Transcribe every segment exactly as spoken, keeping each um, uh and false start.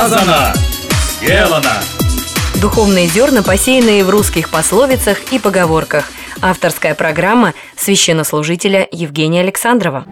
Сказано, сделано. Духовные зерна, посеянные в русских пословицах и поговорках. Авторская программа священнослужителя Евгения Александрова.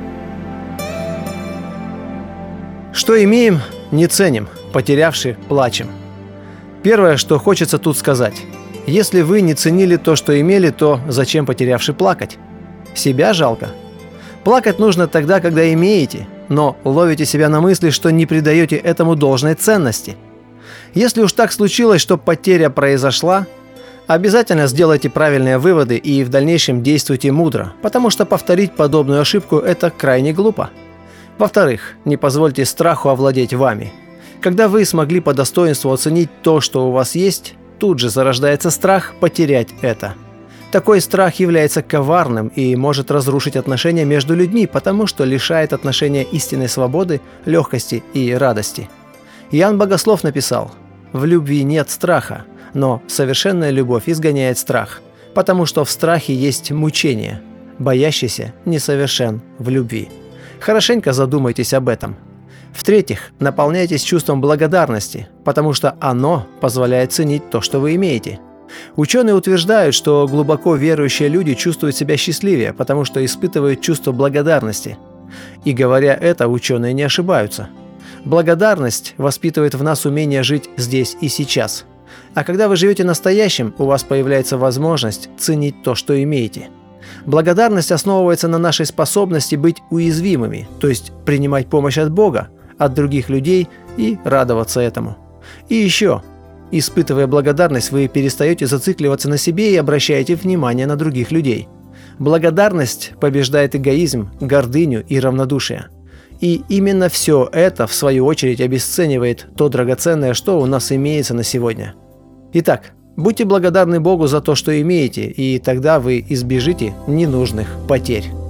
Что имеем, не ценим, потерявши, плачем. Первое, что хочется тут сказать. Если вы не ценили то, что имели, то зачем, потерявши, плакать? Себя жалко. Плакать нужно тогда, когда имеете, но ловите себя на мысли, что не придаете этому должной ценности. Если уж так случилось, что потеря произошла, обязательно сделайте правильные выводы и в дальнейшем действуйте мудро, потому что повторить подобную ошибку – это крайне глупо. Во-вторых, не позвольте страху овладеть вами. Когда вы смогли по достоинству оценить то, что у вас есть, тут же зарождается страх потерять это. Такой страх является коварным и может разрушить отношения между людьми, потому что лишает отношения истинной свободы, легкости и радости. Иоанн Богослов написал: «В любви нет страха, но совершенная любовь изгоняет страх, потому что в страхе есть мучение. Боящийся несовершен в любви». Хорошенько задумайтесь об этом. В-третьих, наполняйтесь чувством благодарности, потому что оно позволяет ценить то, что вы имеете. Ученые утверждают, что глубоко верующие люди чувствуют себя счастливее, потому что испытывают чувство благодарности. И говоря это, ученые не ошибаются. Благодарность воспитывает в нас умение жить здесь и сейчас. А когда вы живете настоящим, у вас появляется возможность ценить то, что имеете. Благодарность основывается на нашей способности быть уязвимыми, то есть принимать помощь от Бога, от других людей и радоваться этому. И еще, испытывая благодарность, вы перестаете зацикливаться на себе и обращаете внимание на других людей. Благодарность побеждает эгоизм, гордыню и равнодушие. И именно все это, в свою очередь, обесценивает то драгоценное, что у нас имеется на сегодня. Итак, будьте благодарны Богу за то, что имеете, и тогда вы избежите ненужных потерь.